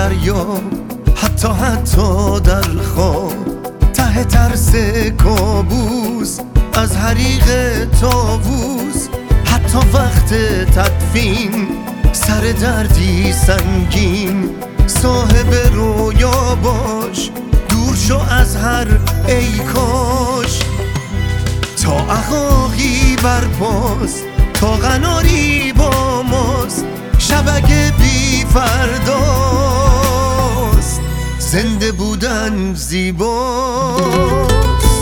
فریاد، حتی در خواب، ته ترس کابوس از حریق طاووس، حتی وقت تدفین سر دردی سنگین، صاحب رویا باش، دور شو از هر ای کاش. تا عقاقی برپاست، تا قناری با ماست، شبک بی فرداست، زنده بودن زیباست.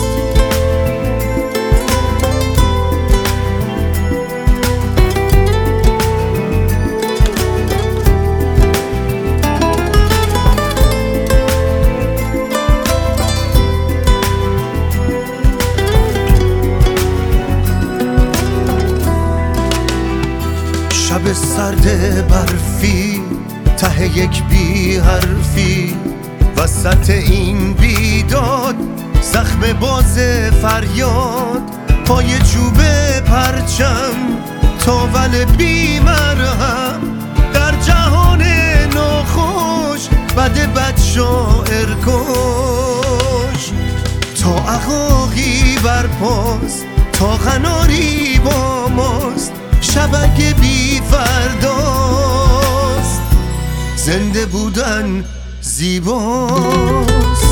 شب سرد برفی، ته یک بی حرفی، وسط این بیداد، زخم باز فریاد، پای چوب پرچم، تاول بی مرهم، در جهان ناخوش، بد شاعر کش. تا عقاقی برپاست، تا قناری با ماست، شبک بی فرداست، زنده بودن زیباست.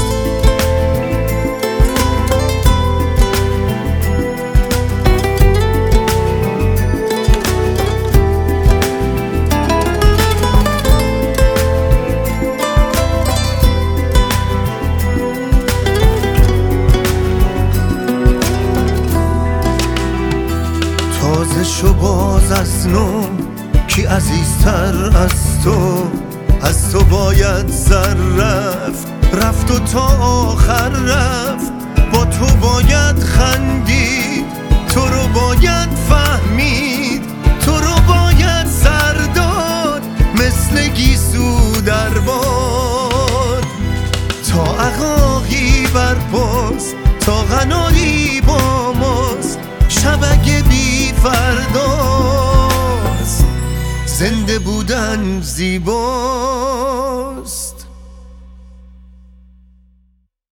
تازه شو باز از نو، کی عزیزتر از تو، از تو باید سر رفت، رفت و تا آخر رفت، با تو باید خندید، تو رو باید فهمید، تو رو باید سر داد، مثل گیسو در باد. تا عقاقی برپاست، تا قناری با ماست، شبک بی فرداست، زنده بودن زیباست.